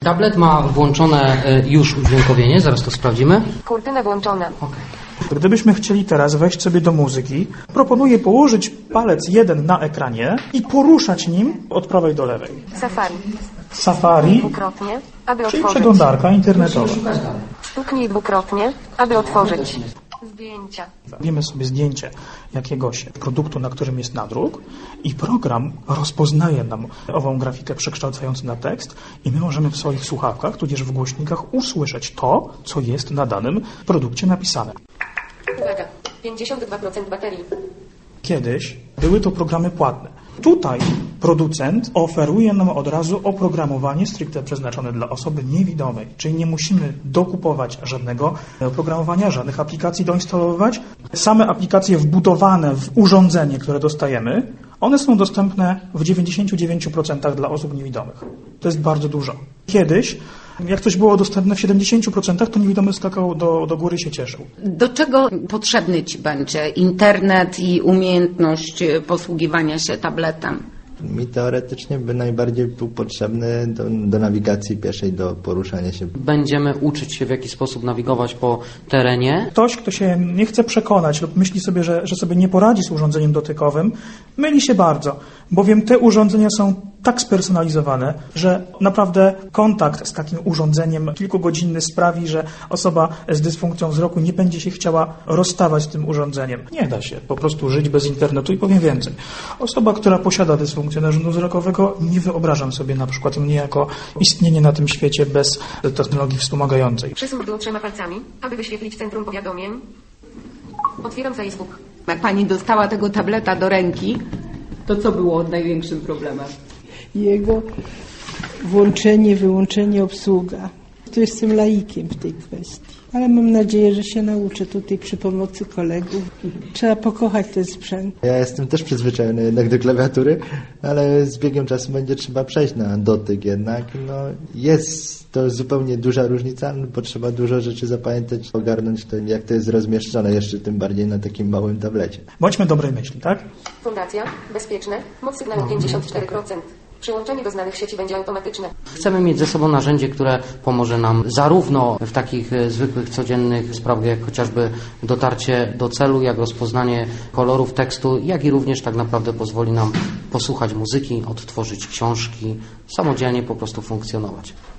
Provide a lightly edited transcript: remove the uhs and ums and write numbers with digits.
Tablet ma włączone już udźwiękowienie, zaraz to sprawdzimy. Kurtynę włączone. Okay. Gdybyśmy chcieli teraz wejść sobie do muzyki, proponuję położyć palec jeden na ekranie i poruszać nim od prawej do lewej. Safari, Dwukrotnie, aby czyli otworzyć. przeglądarka internetowa. Stuknij dwukrotnie, aby otworzyć. Zdjęcia. Robimy sobie zdjęcie jakiegoś produktu, na którym jest nadruk i program rozpoznaje nam ową grafikę przekształcającą na tekst i my możemy w swoich słuchawkach, tudzież w głośnikach usłyszeć to, co jest na danym produkcie napisane. Uwaga, 52% baterii. Kiedyś były to programy płatne. Tutaj producent oferuje nam od razu oprogramowanie stricte przeznaczone dla osoby niewidomej, czyli nie musimy dokupować żadnego oprogramowania, żadnych aplikacji doinstalowywać. Same aplikacje wbudowane w urządzenie, które dostajemy, one są dostępne w 99% dla osób niewidomych. To jest bardzo dużo. Kiedyś, jak coś było dostępne w 70%, to niewidomy skakał do góry i się cieszył. Do czego potrzebny Ci będzie internet i umiejętność posługiwania się tabletem? Mi teoretycznie by najbardziej był potrzebny do nawigacji pieszej, do poruszania się. Będziemy uczyć się, w jaki sposób nawigować po terenie. Ktoś, kto się nie chce przekonać lub myśli sobie, że sobie nie poradzi z urządzeniem dotykowym, myli się bardzo, bowiem te urządzenia są tak spersonalizowane, że naprawdę kontakt z takim urządzeniem kilkugodzinny sprawi, że osoba z dysfunkcją wzroku nie będzie się chciała rozstawać z tym urządzeniem. Nie da się po prostu żyć bez internetu i powiem więcej. Osoba, która posiada dysfunkcję narządu wzrokowego, nie wyobrażam sobie na przykład mnie jako istnienie na tym świecie bez technologii wspomagającej. Przesuń w dół 3 palcami, aby wyświetlić centrum powiadomień. Otwieram Facebook. Jak Pani dostała tego tableta do ręki, to co było największym problemem? Jego włączenie, wyłączenie, obsługa. Tu jestem laikiem w tej kwestii, ale mam nadzieję, że się nauczę tutaj przy pomocy kolegów. Trzeba pokochać ten sprzęt. Ja jestem też przyzwyczajony jednak do klawiatury, ale z biegiem czasu będzie trzeba przejść na dotyk jednak. No, jest to zupełnie duża różnica, bo trzeba dużo rzeczy zapamiętać, ogarnąć to, jak to jest rozmieszczone, jeszcze tym bardziej na takim małym tablecie. Bądźmy dobrej myśli, tak? Fundacja, bezpieczne, moc sygnału 54%. Przyłączenie do znanych sieci będzie automatyczne. Chcemy mieć ze sobą narzędzie, które pomoże nam zarówno w takich zwykłych, codziennych sprawach, jak chociażby dotarcie do celu, jak rozpoznanie kolorów tekstu, jak i również tak naprawdę pozwoli nam posłuchać muzyki, odtworzyć książki, samodzielnie po prostu funkcjonować.